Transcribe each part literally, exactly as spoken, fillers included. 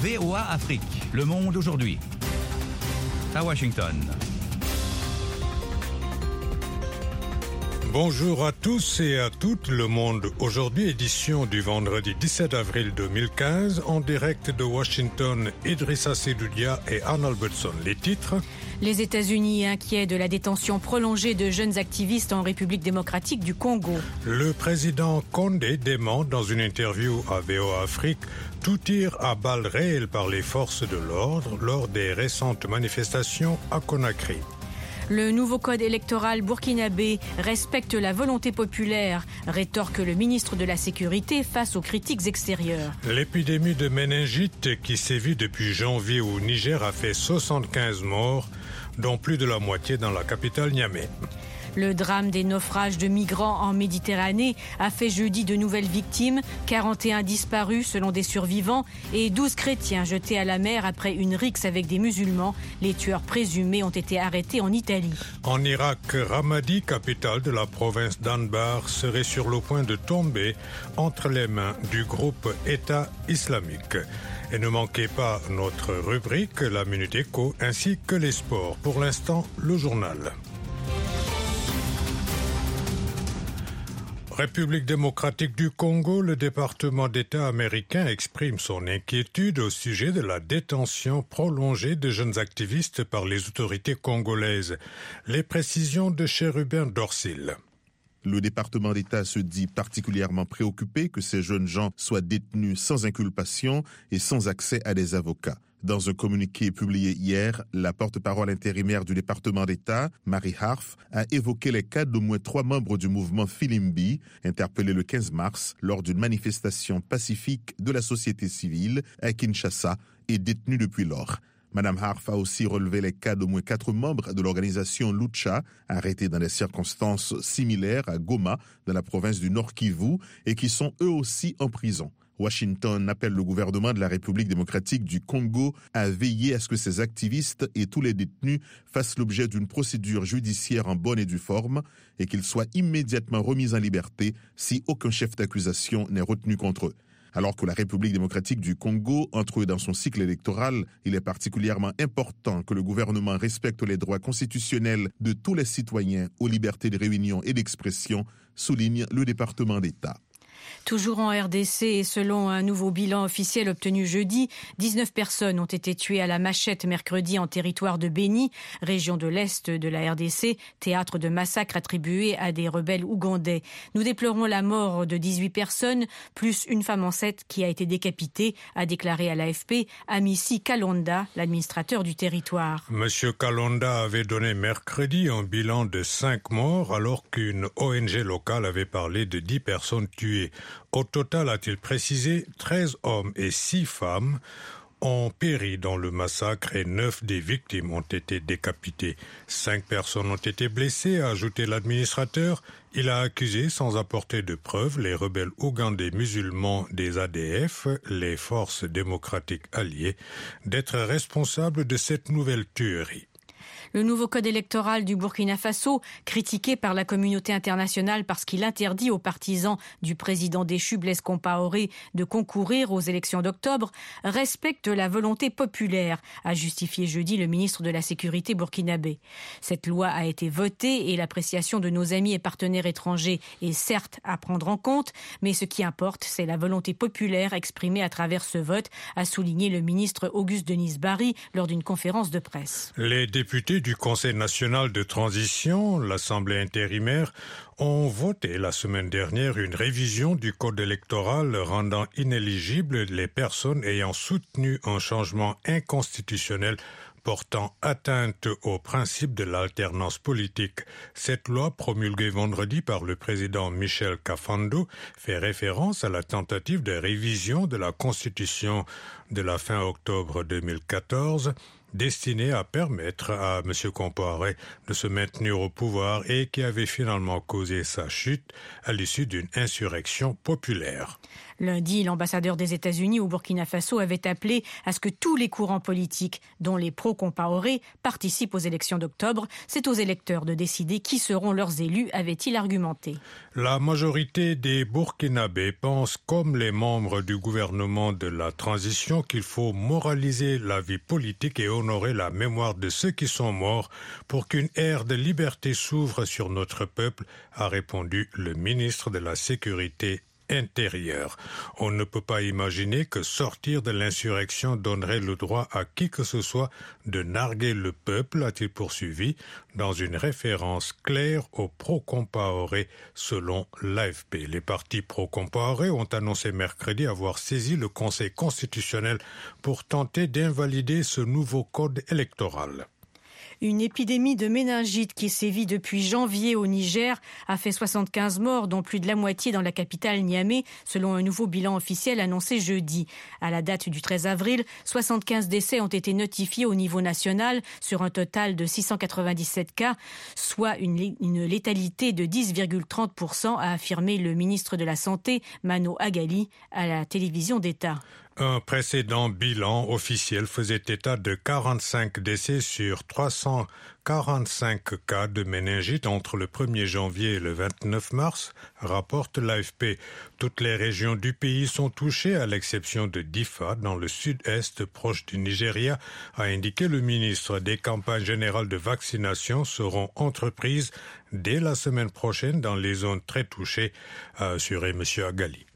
V O A Afrique, Le Monde aujourd'hui. À Washington. Bonjour à tous et à toutes, Le Monde aujourd'hui, édition du vendredi dix-sept avril deux mille quinze, en direct de Washington, Idrissa Seloudia et Arnold Budson. Les titres. Les États-Unis inquiets de la détention prolongée de jeunes activistes en République démocratique du Congo. Le président Condé dément dans une interview à V O A Afrique tout tir à balles réelles par les forces de l'ordre lors des récentes manifestations à Conakry. Le nouveau code électoral burkinabé respecte la volonté populaire, rétorque le ministre de la Sécurité face aux critiques extérieures. L'épidémie de méningite qui sévit depuis janvier au Niger a fait soixante-quinze morts, dont plus de la moitié dans la capitale Niamey. Le drame des naufrages de migrants en Méditerranée a fait jeudi de nouvelles victimes, quarante et un disparus selon des survivants et douze chrétiens jetés à la mer après une rixe avec des musulmans. Les tueurs présumés ont été arrêtés en Italie. En Irak, Ramadi, capitale de la province d'Anbar, serait sur le point de tomber entre les mains du groupe État islamique. Et ne manquez pas notre rubrique, la Minute Éco, ainsi que les sports. Pour l'instant, le journal. République démocratique du Congo, le département d'État américain exprime son inquiétude au sujet de la détention prolongée de jeunes activistes par les autorités congolaises. Les précisions de Chérubin Dorsil. Le département d'État se dit particulièrement préoccupé que ces jeunes gens soient détenus sans inculpation et sans accès à des avocats. Dans un communiqué publié hier, la porte-parole intérimaire du département d'État, Marie Harf, a évoqué les cas d'au moins trois membres du mouvement Filimbi, interpellés le quinze mars lors d'une manifestation pacifique de la société civile à Kinshasa et détenus depuis lors. Madame Harf a aussi relevé les cas d'au moins quatre membres de l'organisation Lucha, arrêtés dans des circonstances similaires à Goma, dans la province du Nord Kivu, et qui sont eux aussi en prison. Washington appelle le gouvernement de la République démocratique du Congo à veiller à ce que ces activistes et tous les détenus fassent l'objet d'une procédure judiciaire en bonne et due forme et qu'ils soient immédiatement remis en liberté si aucun chef d'accusation n'est retenu contre eux. Alors que la République démocratique du Congo entre dans son cycle électoral, il est particulièrement important que le gouvernement respecte les droits constitutionnels de tous les citoyens aux libertés de réunion et d'expression, souligne le département d'État. Toujours en R D C et selon un nouveau bilan officiel obtenu jeudi, dix-neuf personnes ont été tuées à la machette mercredi en territoire de Béni, région de l'Est de la R D C, théâtre de massacres attribués à des rebelles ougandais. Nous déplorons la mort de dix-huit personnes, plus une femme enceinte qui a été décapitée, a déclaré à l'A F P Amissi Kalonda, l'administrateur du territoire. Monsieur Kalonda avait donné mercredi un bilan de cinq morts alors qu'une O N G locale avait parlé de dix personnes tuées. Au total, a-t-il précisé, treize hommes et six femmes ont péri dans le massacre et neuf des victimes ont été décapitées. Cinq personnes ont été blessées, a ajouté l'administrateur. Il a accusé, sans apporter de preuves, les rebelles ougandais musulmans des A D F, les forces démocratiques alliées, d'être responsables de cette nouvelle tuerie. Le nouveau code électoral du Burkina Faso, critiqué par la communauté internationale parce qu'il interdit aux partisans du président déchu Blaise Compaoré de concourir aux élections d'octobre, respecte la volonté populaire, a justifié jeudi le ministre de la Sécurité burkinabé. Cette loi a été votée et l'appréciation de nos amis et partenaires étrangers est certes à prendre en compte, mais ce qui importe, c'est la volonté populaire exprimée à travers ce vote, a souligné le ministre Auguste Denis Barry lors d'une conférence de presse. Les députés du Conseil national de transition, l'Assemblée intérimaire, ont voté la semaine dernière une révision du code électoral rendant inéligibles les personnes ayant soutenu un changement inconstitutionnel portant atteinte au principe de l'alternance politique. Cette loi, promulguée vendredi par le président Michel Kafando, fait référence à la tentative de révision de la Constitution de la fin octobre deux mille quatorze. destiné à permettre à M. Compaoré de se maintenir au pouvoir et qui avait finalement causé sa chute à l'issue d'une insurrection populaire. Lundi, l'ambassadeur des États-Unis au Burkina Faso avait appelé à ce que tous les courants politiques, dont les pro-Compaoré, participent aux élections d'octobre. C'est aux électeurs de décider qui seront leurs élus, avait-il argumenté. La majorité des Burkinabés pensent, comme les membres du gouvernement de la transition, qu'il faut moraliser la vie politique et honorer la mémoire de ceux qui sont morts pour qu'une ère de liberté s'ouvre sur notre peuple, a répondu le ministre de la Sécurité intérieure. On ne peut pas imaginer que sortir de l'insurrection donnerait le droit à qui que ce soit de narguer le peuple, a-t-il poursuivi, dans une référence claire au pro-Compaoré selon l'A F P. Les partis pro-Compaoré ont annoncé mercredi avoir saisi le Conseil constitutionnel pour tenter d'invalider ce nouveau code électoral. Une épidémie de méningite qui sévit depuis janvier au Niger a fait soixante-quinze morts, dont plus de la moitié dans la capitale Niamey, selon un nouveau bilan officiel annoncé jeudi. À la date du treize avril, soixante-quinze décès ont été notifiés au niveau national sur un total de six cent quatre-vingt-dix-sept cas, soit une, une létalité de dix virgule trente pour cent, a affirmé le ministre de la Santé, Mano Agali, à la télévision d'État. Un précédent bilan officiel faisait état de quarante-cinq décès sur trois cent quarante-cinq cas de méningite entre le premier janvier et le vingt-neuf mars, rapporte l'A F P. Toutes les régions du pays sont touchées, à l'exception de Difa, dans le sud-est proche du Nigeria, a indiqué le ministre. Des campagnes générales de vaccination seront entreprises dès la semaine prochaine dans les zones très touchées, a assuré M. Agali.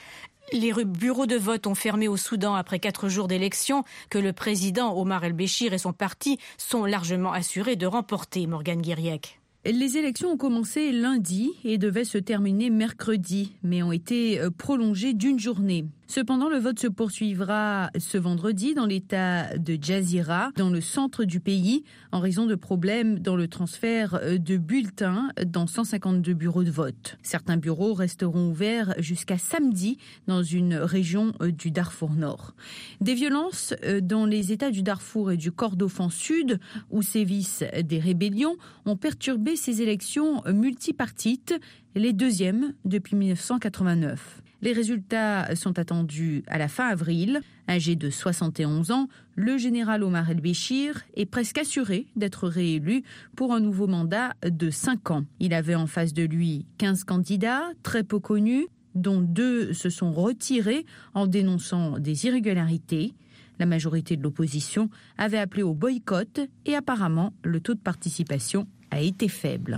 Les bureaux de vote ont fermé au Soudan après quatre jours d'élections que le président Omar el-Béchir et son parti sont largement assurés de remporter. Morgane Guiriec. Les élections ont commencé lundi et devaient se terminer mercredi, mais ont été prolongées d'une journée. Cependant, le vote se poursuivra ce vendredi dans l'état de Djazira, dans le centre du pays, en raison de problèmes dans le transfert de bulletins dans cent cinquante-deux bureaux de vote. Certains bureaux resteront ouverts jusqu'à samedi dans une région du Darfour Nord. Des violences dans les états du Darfour et du Kordofan Sud, où sévissent des rébellions, ont perturbé ces élections multipartites, les deuxièmes depuis mille neuf cent quatre-vingt-neuf. Les résultats sont attendus à la fin avril. Âgé de soixante et onze ans, le général Omar el-Béchir est presque assuré d'être réélu pour un nouveau mandat de cinq ans. Il avait en face de lui quinze candidats, très peu connus, dont deux se sont retirés en dénonçant des irrégularités. La majorité de l'opposition avait appelé au boycott et apparemment le taux de participation a été faible.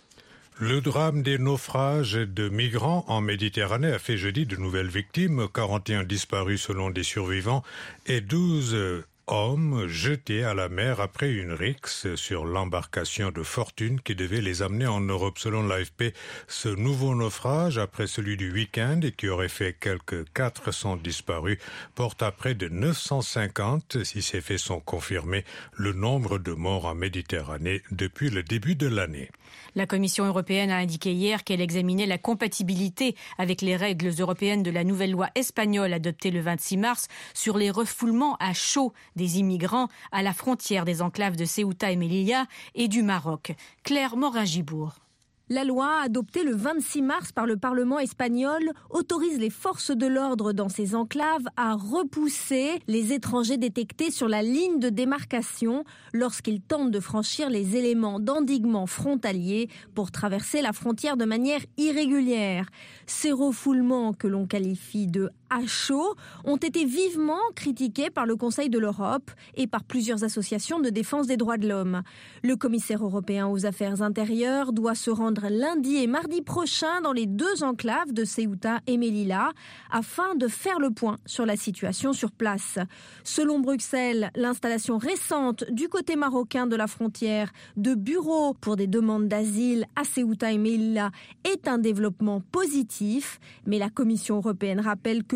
Le drame des naufrages de migrants en Méditerranée a fait jeudi de nouvelles victimes, quarante et un disparus selon des survivants et douze hommes jetés à la mer après une rixe sur l'embarcation de fortune qui devait les amener en Europe. Selon l'A F P, ce nouveau naufrage, après celui du week-end et qui aurait fait quelques quatre cents disparus, porte à près de neuf cent cinquante, si ces faits sont confirmés, le nombre de morts en Méditerranée depuis le début de l'année. La Commission européenne a indiqué hier qu'elle examinait la compatibilité avec les règles européennes de la nouvelle loi espagnole adoptée le vingt-six mars sur les refoulements à chaud des immigrants à la frontière des enclaves de Ceuta et Melilla et du Maroc. Claire Morin-Gibourg. La loi, adoptée le vingt-six mars par le Parlement espagnol, autorise les forces de l'ordre dans ces enclaves à repousser les étrangers détectés sur la ligne de démarcation lorsqu'ils tentent de franchir les éléments d'endiguement frontaliers pour traverser la frontière de manière irrégulière. Ces refoulements, que l'on qualifie de à chaud, ont été vivement critiqués par le Conseil de l'Europe et par plusieurs associations de défense des droits de l'homme. Le commissaire européen aux affaires intérieures doit se rendre lundi et mardi prochain dans les deux enclaves de Ceuta et Melilla afin de faire le point sur la situation sur place. Selon Bruxelles, l'installation récente du côté marocain de la frontière de bureaux pour des demandes d'asile à Ceuta et Melilla est un développement positif, mais la Commission européenne rappelle que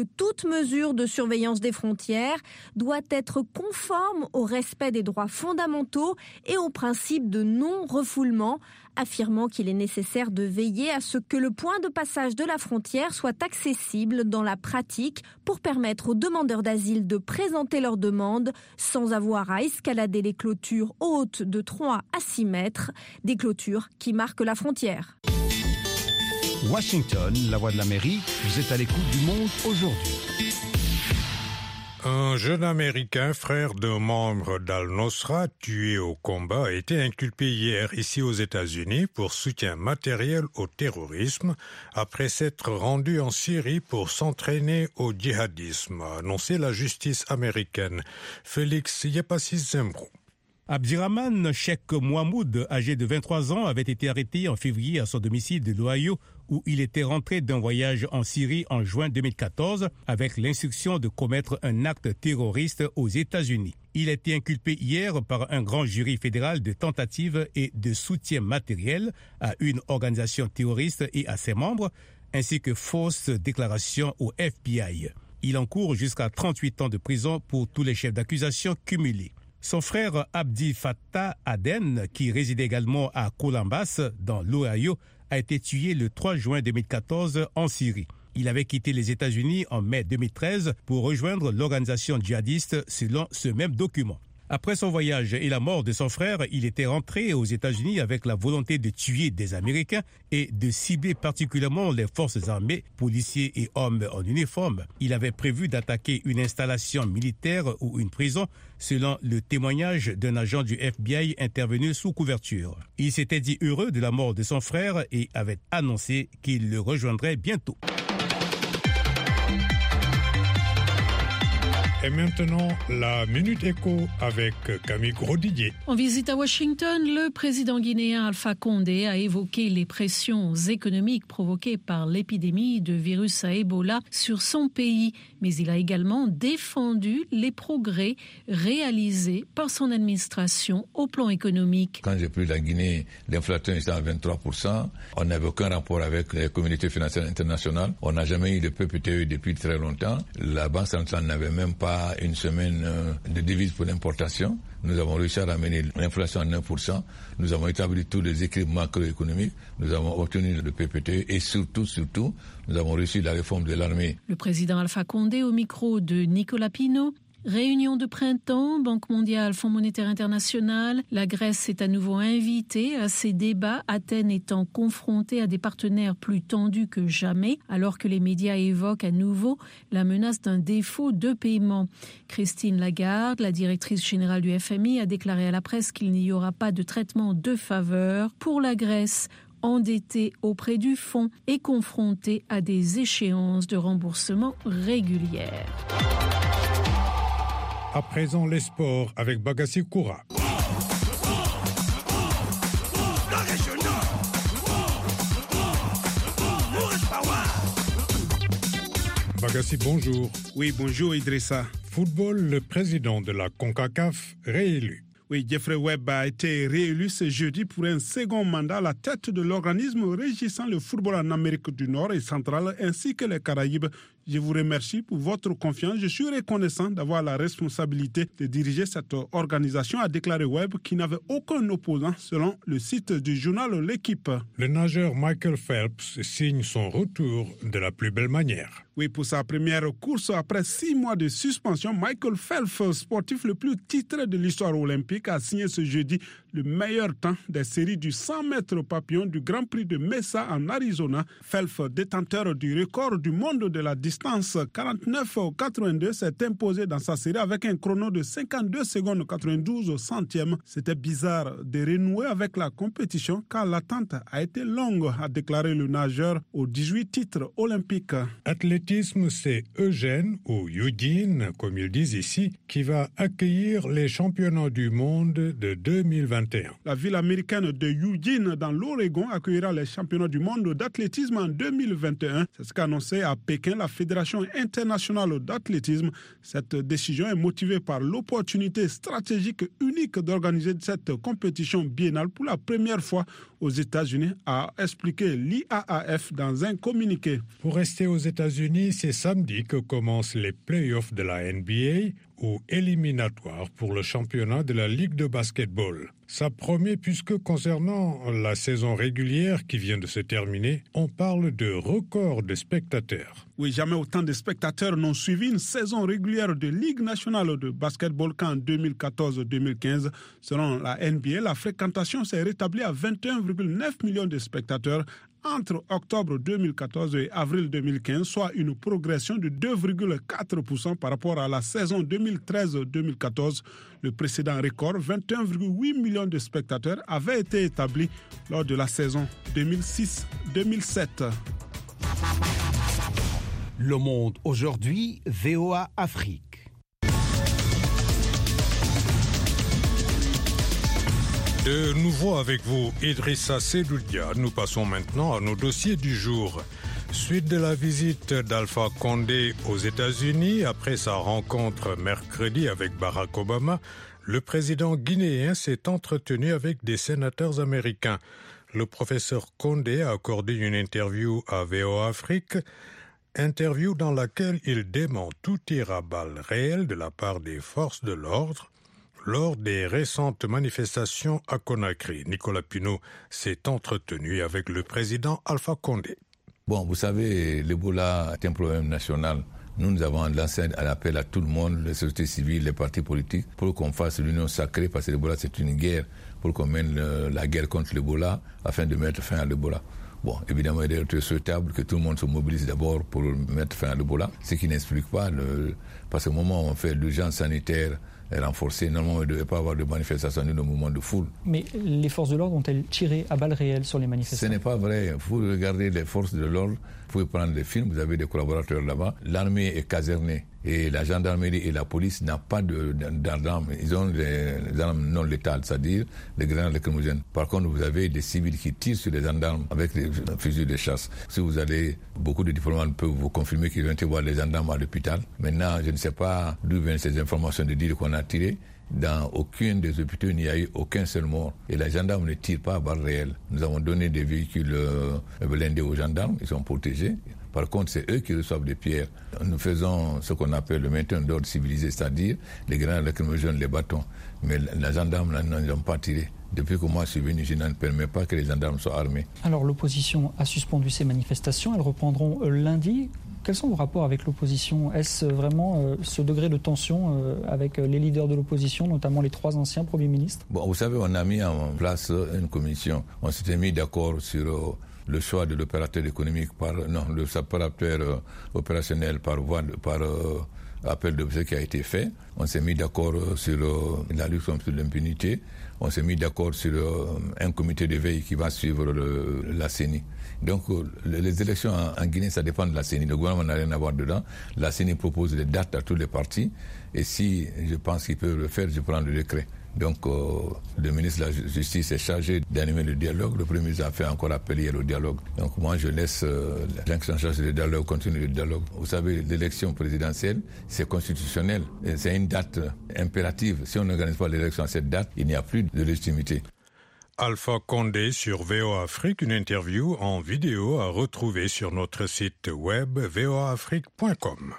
que toute mesure de surveillance des frontières doit être conforme au respect des droits fondamentaux et au principe de non-refoulement, affirmant qu'il est nécessaire de veiller à ce que le point de passage de la frontière soit accessible dans la pratique pour permettre aux demandeurs d'asile de présenter leurs demandes sans avoir à escalader les clôtures hautes de trois à six mètres, des clôtures qui marquent la frontière. Washington, la voix de l'Amérique, vous êtes à l'écoute du Monde aujourd'hui. Un jeune Américain, frère d'un membre d'Al-Nosra, tué au combat, a été inculpé hier ici aux États-Unis pour soutien matériel au terrorisme après s'être rendu en Syrie pour s'entraîner au djihadisme, a annoncé la justice américaine. Félix Yepassis Zembro. Abdirahman Sheikh Mohamoud, âgé de vingt-trois ans, avait été arrêté en février à son domicile de l'Ohio, où il était rentré d'un voyage en Syrie en juin deux mille quatorze avec l'instruction de commettre un acte terroriste aux États-Unis. Il a été inculpé hier par un grand jury fédéral de tentative et de soutien matériel à une organisation terroriste et à ses membres, ainsi que fausse déclaration au F B I. Il encourt jusqu'à trente-huit ans de prison pour tous les chefs d'accusation cumulés. Son frère Abdi Fattah Aden, qui résidait également à Columbus, dans l'Ohio, a été tué le trois juin deux mille quatorze en Syrie. Il avait quitté les États-Unis en mai deux mille treize pour rejoindre l'organisation djihadiste selon ce même document. Après son voyage et la mort de son frère, il était rentré aux États-Unis avec la volonté de tuer des Américains et de cibler particulièrement les forces armées, policiers et hommes en uniforme. Il avait prévu d'attaquer une installation militaire ou une prison, selon le témoignage d'un agent du F B I intervenu sous couverture. Il s'était dit heureux de la mort de son frère et avait annoncé qu'il le rejoindrait bientôt. Et maintenant, la Minute Éco avec Camille Grosdidier. En visite à Washington, le président guinéen Alpha Condé a évoqué les pressions économiques provoquées par l'épidémie de virus à Ebola sur son pays. Mais il a également défendu les progrès réalisés par son administration au plan économique. Quand j'ai pris la Guinée, l'inflation était à vingt-trois pour cent. On n'avait aucun rapport avec les communautés financières internationales. On n'a jamais eu de P P T E depuis très longtemps. La Banque centrale n'avait même pas une semaine de devises pour l'importation. Nous avons réussi à ramener l'inflation à neuf pour cent. Nous avons établi tous les équilibres macroéconomiques. Nous avons obtenu le P P T E et surtout, surtout, nous avons réussi la réforme de l'armée. Le président Alpha Condé au micro de Nicolas Pinault. Réunion de printemps, Banque mondiale, Fonds monétaire international. La Grèce est à nouveau invitée à ces débats, Athènes étant confrontée à des partenaires plus tendus que jamais, alors que les médias évoquent à nouveau la menace d'un défaut de paiement. Christine Lagarde, la directrice générale du F M I, a déclaré à la presse qu'il n'y aura pas de traitement de faveur pour la Grèce, endettée auprès du fonds et confrontée à des échéances de remboursement régulières. À présent, les sports avec Bagassi Koura. Bagassi, bonjour. Oui, bonjour Idrissa. Football, le président de la CONCACAF réélu. Oui, Jeffrey Webb a été réélu ce jeudi pour un second mandat à la tête de l'organisme régissant le football en Amérique du Nord et centrale ainsi que les Caraïbes. Je vous remercie pour votre confiance. Je suis reconnaissant d'avoir la responsabilité de diriger cette organisation, a déclaré Webb, qui n'avait aucun opposant selon le site du journal L'Équipe. Le nageur Michael Phelps signe son retour de la plus belle manière. Oui, pour sa première course après six mois de suspension, Michael Phelps, sportif le plus titré de l'histoire olympique, a signé ce jeudi le meilleur temps des séries du cent mètres papillon du Grand Prix de Mesa en Arizona. Phelps, détenteur du record du monde de la distance quarante-neuf quatre-vingt-deux, s'est imposé dans sa série avec un chrono de cinquante-deux secondes quatre-vingt-douze centièmes. C'était bizarre de renouer avec la compétition car l'attente a été longue, a déclaré le nageur aux dix-huit titres olympiques. Athlétisme, c'est Eugène, ou Eugene, comme ils disent ici, qui va accueillir les championnats du monde de deux mille vingt et un. La ville américaine de Eugene, dans l'Oregon, accueillera les championnats du monde d'athlétisme en deux mille vingt et un. C'est ce qu'a annoncé à Pékin la fédération Fédération internationale d'athlétisme. Cette décision est motivée par l'opportunité stratégique unique d'organiser cette compétition biennale pour la première fois aux États-Unis, a expliqué l'I A A F dans un communiqué. Pour rester aux États-Unis, c'est samedi que commencent les playoffs de la N B A ou éliminatoires pour le championnat de la Ligue de basketball. Ça promet puisque concernant la saison régulière qui vient de se terminer, on parle de record de spectateurs. Oui, jamais autant de spectateurs n'ont suivi une saison régulière de Ligue nationale de basketball qu'en deux mille quatorze deux mille quinze. Selon la N B A, la fréquentation s'est rétablie à vingt et un virgule neuf millions de spectateurs entre octobre deux mille quatorze et avril deux mille quinze, soit une progression de deux virgule quatre pour cent par rapport à la saison deux mille treize deux mille quatorze. Le précédent record, vingt et un virgule huit millions de spectateurs, avait été établi lors de la saison deux mille six deux mille sept. Le Monde aujourd'hui, V O A Afrique. De nouveau avec vous, Idrissa Sedoudia. Nous passons maintenant à nos dossiers du jour. Suite de la visite d'Alpha Condé aux États-Unis, après sa rencontre mercredi avec Barack Obama, le président guinéen s'est entretenu avec des sénateurs américains. Le professeur Condé a accordé une interview à V O A Afrique, interview dans laquelle il dément tout tir à balles réel de la part des forces de l'ordre lors des récentes manifestations à Conakry. Nicolas Pinault s'est entretenu avec le président Alpha Condé. Bon, vous savez, l'Ebola est un problème national. Nous, nous avons lancé un appel à tout le monde, les sociétés civiles, les partis politiques, pour qu'on fasse l'union sacrée, parce que l'Ebola, c'est une guerre, pour qu'on mène le, la guerre contre l'Ebola, afin de mettre fin à l'Ebola. Bon, évidemment, il est souhaitable que tout le monde se mobilise d'abord pour mettre fin à l'Ebola, ce qui n'explique pas, le, parce qu'au moment où on fait l'urgence sanitaire renforcée, normalement, il ne devait pas avoir de manifestation ni de mouvement de foule. Mais les forces de l'ordre ont-elles tiré à balles réelles sur les manifestants? Ce n'est pas vrai. Vous regardez les forces de l'ordre, vous pouvez prendre les films, vous avez des collaborateurs là-bas. L'armée est casernée et la gendarmerie et la police n'ont pas de, d'armes. Ils ont des, des armes non létales, c'est-à-dire des grenades lacrymogènes. Par contre, vous avez des civils qui tirent sur les gendarmes avec des fusils de chasse. Si vous allez, beaucoup de diplomates peuvent vous confirmer qu'ils ont été voir les gendarmes à l'hôpital. Maintenant, je ne sais pas d'où viennent ces informations de dire qu'on a tiré. Dans aucun des hôpitaux, il n'y a eu aucun seul mort. Et les gendarmes ne tirent pas à balles réelles. Nous avons donné des véhicules euh, blindés aux gendarmes, ils sont protégés. Par contre, c'est eux qui reçoivent des pierres. Nous faisons ce qu'on appelle le maintien d'ordre civilisé, c'est-à-dire les grenades lacrymogènes, les bâtons. Mais les gendarmes n'ont pas tiré. Depuis que moi je suis venu, je ne permets pas que les gendarmes soient armés. Alors l'opposition a suspendu ces manifestations, elles reprendront lundi. Quels sont vos rapports avec l'opposition? Est-ce vraiment euh, ce degré de tension euh, avec les leaders de l'opposition, notamment les trois anciens premiers ministres? Bon, vous savez, on a mis en place une commission. On s'était mis d'accord sur euh, le choix de l'opérateur économique par non, le opérateur euh, opérationnel par voie de, par euh, appel de ce qui a été fait. On s'est mis d'accord euh, sur euh, la lutte contre l'impunité. On s'est mis d'accord sur euh, un comité de veille qui va suivre le, la C E N I. Donc, les élections en Guinée, ça dépend de la C E N I. Le gouvernement n'a rien à voir dedans. La C E N I propose des dates à tous les partis. Et si je pense qu'ils peuvent le faire, je prends le décret. Donc, euh, le ministre de la Justice est chargé d'animer le dialogue. Le Premier ministre a fait encore appel hier au dialogue. Donc, moi, je laisse euh, les gens qui sont chargés du dialogue continuer le dialogue. Vous savez, l'élection présidentielle, c'est constitutionnel. Et c'est une date impérative. Si on n'organise pas l'élection à cette date, il n'y a plus de légitimité. Alpha Condé sur V O A Afrique, une interview en vidéo à retrouver sur notre site web v o a afrique point com.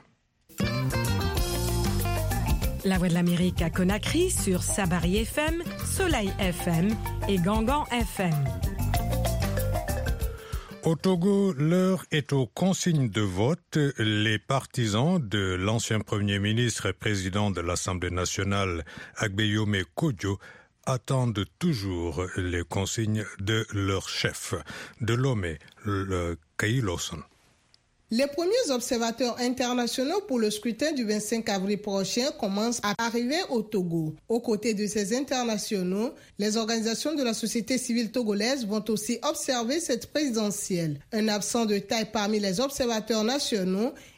La Voix de l'Amérique à Conakry sur Sabari F M, Soleil F M et Gangan F M. Au Togo, l'heure est aux consignes de vote. Les partisans de l'ancien Premier ministre et président de l'Assemblée nationale, Agbeyome Kodjo, attendent toujours les consignes de leur chef, de Lomé, le Kailoson. Les premiers observateurs internationaux pour le scrutin du vingt-cinq avril prochain commencent à arriver au Togo. Aux côtés de ces internationaux, les organisations de la société civile togolaise vont aussi observer cette présidentielle. Un absent de taille parmi les observateurs nationaux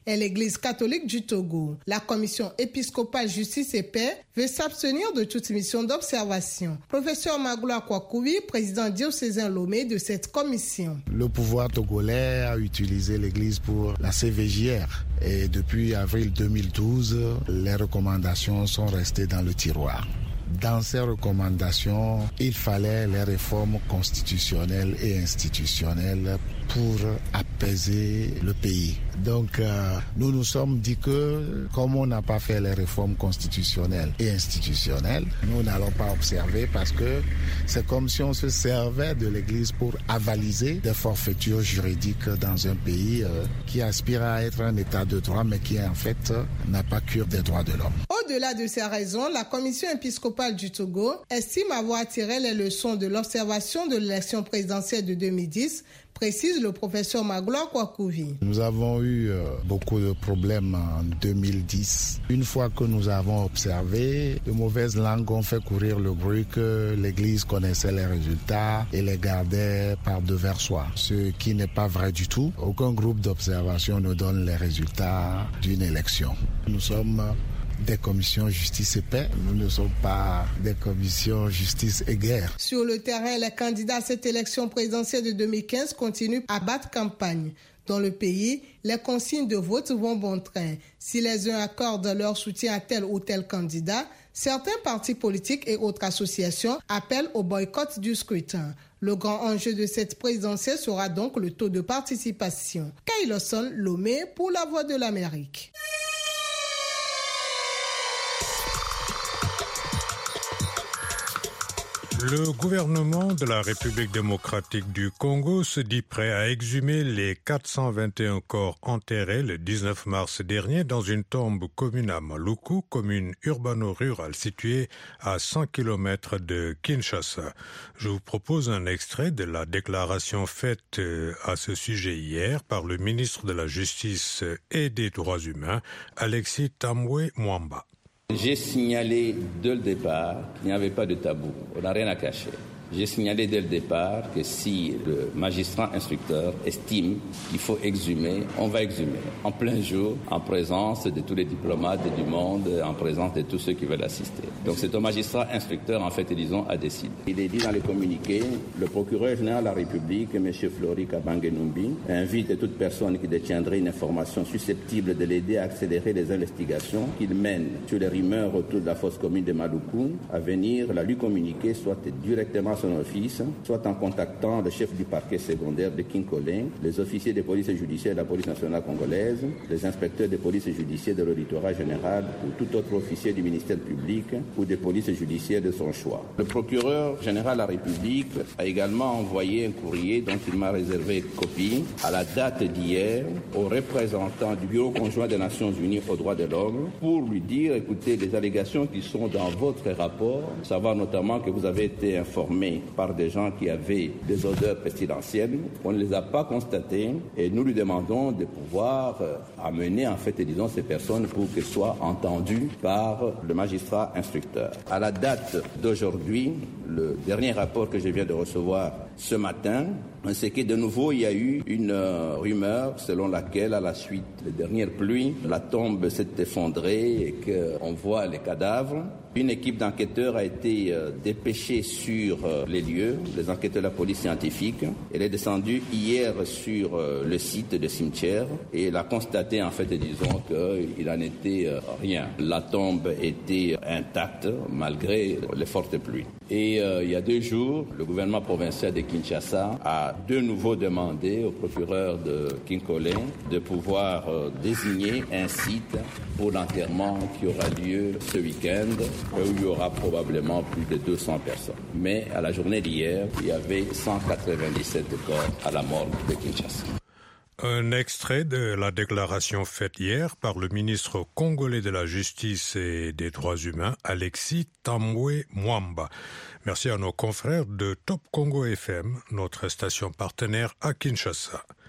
est l'Église catholique du Togo. La commission épiscopale Justice et Paix veut s'abstenir de toute mission d'observation. Professeur Magloire Kwakoubi, président diocésain Lomé de cette commission. Le pouvoir togolais a utilisé l'Église pour la C V J R et depuis avril deux mille douze, les recommandations sont restées dans le tiroir. Dans ces recommandations, il fallait les réformes constitutionnelles et institutionnelles pour apaiser le pays. Donc, euh, nous nous sommes dit que, comme on n'a pas fait les réformes constitutionnelles et institutionnelles, nous n'allons pas observer parce que c'est comme si on se servait de l'Église pour avaliser des forfaitures juridiques dans un pays euh, qui aspire à être un État de droit, mais qui en fait euh, n'a pas cure des droits de l'homme. Au-delà de ces raisons, la commission épiscopale du Togo estime avoir tiré les leçons de l'observation de l'élection présidentielle de deux mille dix, précise le professeur Magloire Kwakoubi. Nous avons eu euh, beaucoup de problèmes en deux mille dix. Une fois que nous avons observé, de mauvaises langues ont fait courir le bruit que l'Église connaissait les résultats et les gardait par devers soi, ce qui n'est pas vrai du tout. Aucun groupe d'observation ne donne les résultats d'une élection. Nous sommes des commissions justice et paix, nous ne sommes pas des commissions justice et guerre. Sur le terrain, les candidats à cette élection présidentielle de deux mille quinze continuent à battre campagne. Dans le pays, les consignes de vote vont bon train. Si les uns accordent leur soutien à tel ou tel candidat, certains partis politiques et autres associations appellent au boycott du scrutin. Le grand enjeu de cette présidentielle sera donc le taux de participation. Kailoson Lomé pour la Voix de l'Amérique. Le gouvernement de la République démocratique du Congo se dit prêt à exhumer les quatre cent vingt et un corps enterrés le dix-neuf mars dernier dans une tombe commune à Maluku, commune urbano-rurale située à cent kilomètres de Kinshasa. Je vous propose un extrait de la déclaration faite à ce sujet hier par le ministre de la Justice et des Droits humains, Alexis Tambwe Mwamba. J'ai signalé dès le départ qu'il n'y avait pas de tabou, on n'a rien à cacher. J'ai signalé dès le départ que si le magistrat instructeur estime qu'il faut exhumer, on va exhumer. En plein jour, en présence de tous les diplomates du monde, en présence de tous ceux qui veulent assister. Donc c'est au magistrat instructeur, en fait, disons, à décider. Il est dit dans les communiqués, le procureur général de la République, M. Flori Kabange-Numbi, invite toute personne qui détiendrait une information susceptible de l'aider à accélérer les investigations qu'il mène sur les rumeurs autour de la fosse commune de Maluku à venir la lui communiquer, soit directement à son office, soit en contactant le chef du parquet secondaire de Kinkole, les officiers de police judiciaire de la police nationale congolaise, les inspecteurs de police judiciaire de l'auditoire général ou tout autre officier du ministère public ou de police judiciaire de son choix. Le procureur général de la République a également envoyé un courrier dont il m'a réservé copie à la date d'hier au représentant du Bureau conjoint des Nations Unies aux droits de l'homme pour lui dire, écoutez, les allégations qui sont dans votre rapport, savoir notamment que vous avez été informé par des gens qui avaient des odeurs pestilentielles. On ne les a pas constatées et nous lui demandons de pouvoir euh, amener en fait, disons, ces personnes pour qu'elles soient entendues par le magistrat instructeur. À la date d'aujourd'hui, le dernier rapport que je viens de recevoir ce matin, c'est que de nouveau il y a eu une euh, rumeur selon laquelle à la suite des dernières pluies, la tombe s'est effondrée et qu'on voit les cadavres. Une équipe d'enquêteurs a été euh, dépêchée sur euh, les lieux, les enquêteurs de la police scientifique. Elle est descendue hier sur euh, le site de cimetière et elle a constaté en fait, disons, qu'il n'en était euh, rien. La tombe était intacte malgré les fortes pluies. Et euh, il y a deux jours, le gouvernement provincial de Kinshasa a de nouveau demandé au procureur de Kinkole de pouvoir euh, désigner un site pour l'enterrement qui aura lieu ce week-end, où il y aura probablement plus de deux cents personnes. Mais à la journée d'hier, il y avait cent quatre-vingt-dix-sept corps à la morgue de Kinshasa. Un extrait de la déclaration faite hier par le ministre congolais de la Justice et des Droits humains, Alexis Tambwe Mwamba. Merci à nos confrères de Top Congo F M, notre station partenaire à Kinshasa.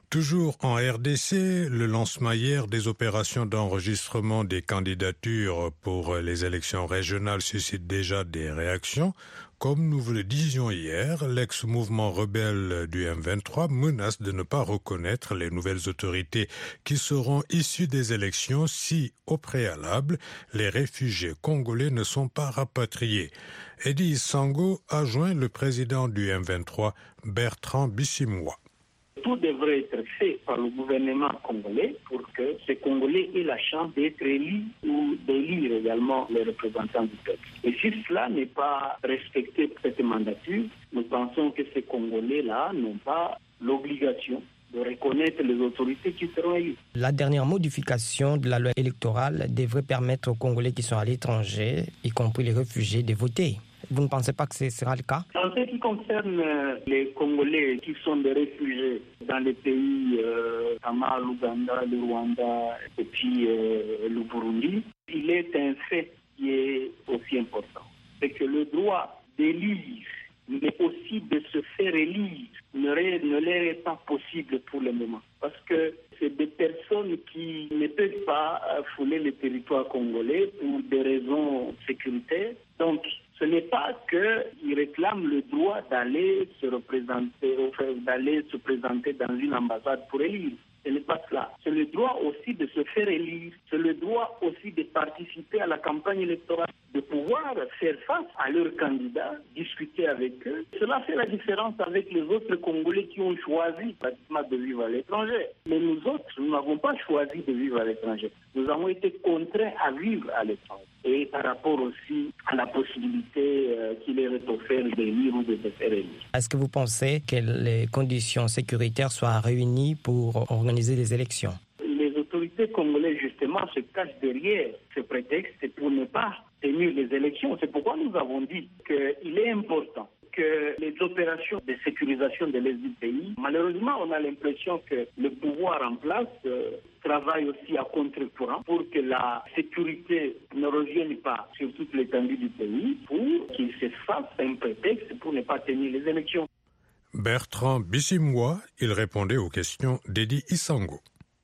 Toujours en R D C, le lancement hier des opérations d'enregistrement des candidatures pour les élections régionales suscite déjà des réactions. Comme nous vous le disions hier, l'ex-mouvement rebelle du M vingt-trois menace de ne pas reconnaître les nouvelles autorités qui seront issues des élections si, au préalable, les réfugiés congolais ne sont pas rapatriés. Eddie Isango a joint le président du M vingt-trois, Bertrand Bisimwa. Tout devrait être fait par le gouvernement congolais pour que ces Congolais aient la chance d'être élus ou d'élire également les représentants du peuple. Et si cela n'est pas respecté pour cette mandature, nous pensons que ces Congolais-là n'ont pas l'obligation de reconnaître les autorités qui seront élues. La dernière modification de la loi électorale devrait permettre aux Congolais qui sont à l'étranger, y compris les réfugiés, de voter. Vous ne pensez pas que ce sera le cas? En ce qui concerne les Congolais qui sont des réfugiés dans les pays euh, Kama, l'Ouganda, le Rwanda et puis euh, le Burundi, il est un fait qui est aussi important. C'est que le droit d'élire, mais aussi de se faire élire, ne, ne leur est pas possible pour le moment. Parce que c'est des personnes qui ne peuvent pas fouler le territoire congolais pour des raisons sécuritaires. Donc, ce n'est pas qu'ils réclament le droit d'aller se représenter, d'aller se présenter dans une ambassade pour élire. Ce n'est pas cela. C'est le droit aussi de se faire élire. C'est le droit aussi de participer à la campagne électorale, de pouvoir faire face à leurs candidats, discuter avec eux. Cela fait la différence avec les autres Congolais qui ont choisi pratiquement de vivre à l'étranger. Mais nous autres, nous n'avons pas choisi de vivre à l'étranger. Nous avons été contraints à vivre à l'étranger. Et par rapport aussi à la possibilité euh, qu'il est offerte d'élire ou de se faire élire. Est-ce que vous pensez que les conditions sécuritaires soient réunies pour organiser les élections? Les autorités congolaises, justement, se cachent derrière ce prétexte pour ne pas tenir les élections. C'est pourquoi nous avons dit qu'il est important que les opérations de sécurisation de l'Est du pays, malheureusement, on a l'impression que le pouvoir en place euh, travaille aussi à contre-courant pour que la sécurité ne revienne pas sur toute l'étendue du pays, pour qu'il se fasse un prétexte pour ne pas tenir les élections. Bertrand Bisimwa, il répondait aux questions d'Eddie Isango.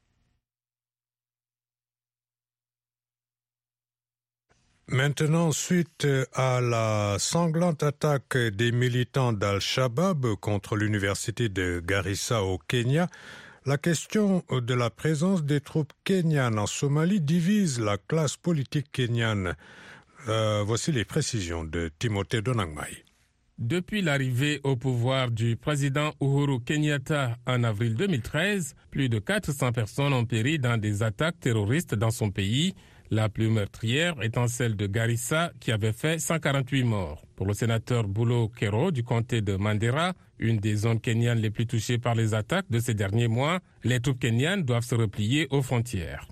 Maintenant, suite à la sanglante attaque des militants d'Al-Shabaab contre l'université de Garissa au Kenya, la question de la présence des troupes kenyanes en Somalie divise la classe politique kenyane. Euh, voici les précisions de Timothée Donangmai. Depuis l'arrivée au pouvoir du président Uhuru Kenyatta en avril deux mille treize, plus de quatre cents personnes ont péri dans des attaques terroristes dans son pays, la plus meurtrière étant celle de Garissa qui avait fait cent quarante-huit morts. Pour le sénateur Bulo Kero du comté de Mandera, une des zones kenyanes les plus touchées par les attaques de ces derniers mois, les troupes kenyanes doivent se replier aux frontières.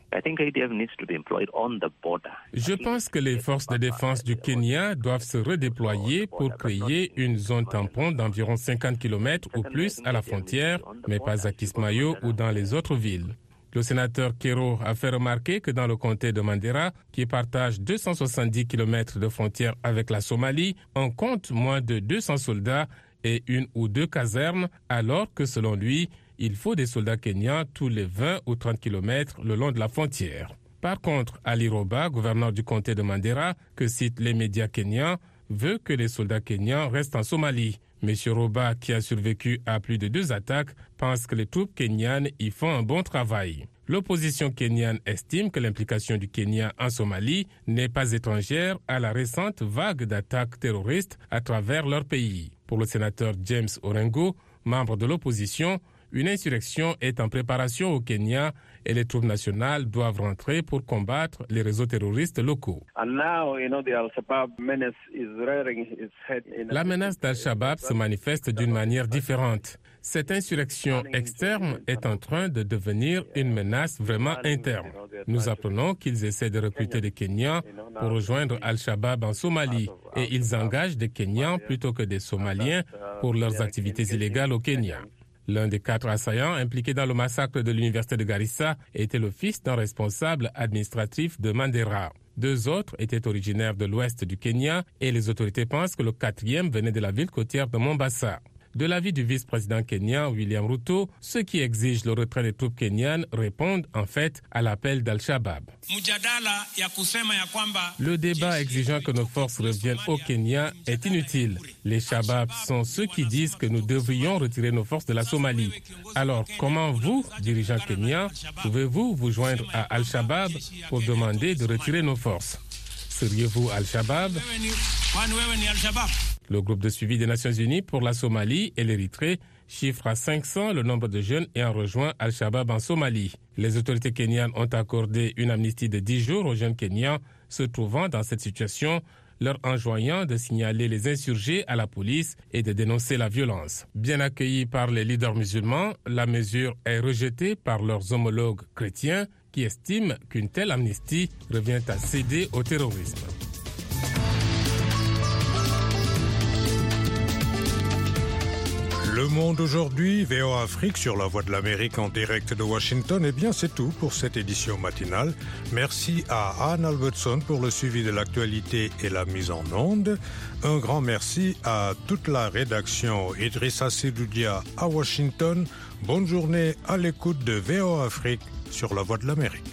Je pense que les forces de défense du Kenya doivent se redéployer pour créer une zone tampon d'environ cinquante kilomètres ou plus à la frontière, mais pas à Kismayo ou dans les autres villes. Le sénateur Kero a fait remarquer que dans le comté de Mandera, qui partage deux cent soixante-dix kilomètres de frontière avec la Somalie, on compte moins de deux cents soldats et une ou deux casernes, alors que selon lui, il faut des soldats kenyans tous les vingt ou trente kilomètres le long de la frontière. Par contre, Ali Roba, gouverneur du comté de Mandera, que citent les médias kenyans, veut que les soldats kenyans restent en Somalie. Monsieur Roba, qui a survécu à plus de deux attaques, pense que les troupes kenyanes y font un bon travail. L'opposition kenyane estime que l'implication du Kenya en Somalie n'est pas étrangère à la récente vague d'attaques terroristes à travers leur pays. Pour le sénateur James Orengo, membre de l'opposition, une insurrection est en préparation au Kenya et les troupes nationales doivent rentrer pour combattre les réseaux terroristes locaux. La menace d'Al-Shabaab se manifeste d'une manière différente. Cette insurrection externe est en train de devenir une menace vraiment interne. Nous apprenons qu'ils essaient de recruter des Kenyans pour rejoindre Al-Shabaab en Somalie et ils engagent des Kenyans plutôt que des Somaliens pour leurs activités illégales au Kenya. L'un des quatre assaillants impliqués dans le massacre de l'université de Garissa était le fils d'un responsable administratif de Mandera. Deux autres étaient originaires de l'ouest du Kenya et les autorités pensent que le quatrième venait de la ville côtière de Mombasa. De l'avis du vice-président kenyan William Ruto, ceux qui exigent le retrait des troupes kenyanes répondent en fait à l'appel d'Al-Shabaab. Le débat exigeant que nos forces reviennent au Kenya est inutile. Les Shabab sont ceux qui disent que nous devrions retirer nos forces de la Somalie. Alors comment vous, dirigeants kenyans, pouvez-vous vous joindre à Al-Shabaab pour demander de retirer nos forces? Seriez-vous Al-Shabaab? Le groupe de suivi des Nations Unies pour la Somalie et l'Érythrée chiffre à cinq cents le nombre de jeunes ayant rejoint Al-Shabaab en Somalie. Les autorités kenyanes ont accordé une amnistie de dix jours aux jeunes Kenyans se trouvant dans cette situation, leur enjoignant de signaler les insurgés à la police et de dénoncer la violence. Bien accueillie par les leaders musulmans, la mesure est rejetée par leurs homologues chrétiens qui estiment qu'une telle amnistie revient à céder au terrorisme. Le Monde aujourd'hui, V O A Afrique sur la Voix de l'Amérique en direct de Washington. Eh bien, c'est tout pour cette édition matinale. Merci à Anne Albertson pour le suivi de l'actualité et la mise en onde. Un grand merci à toute la rédaction. Idrissa Sedoudia à Washington. Bonne journée à l'écoute de V O A Afrique sur la Voix de l'Amérique.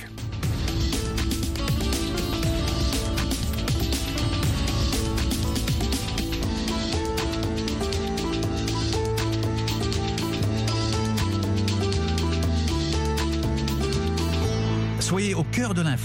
Soyez au cœur de l'info.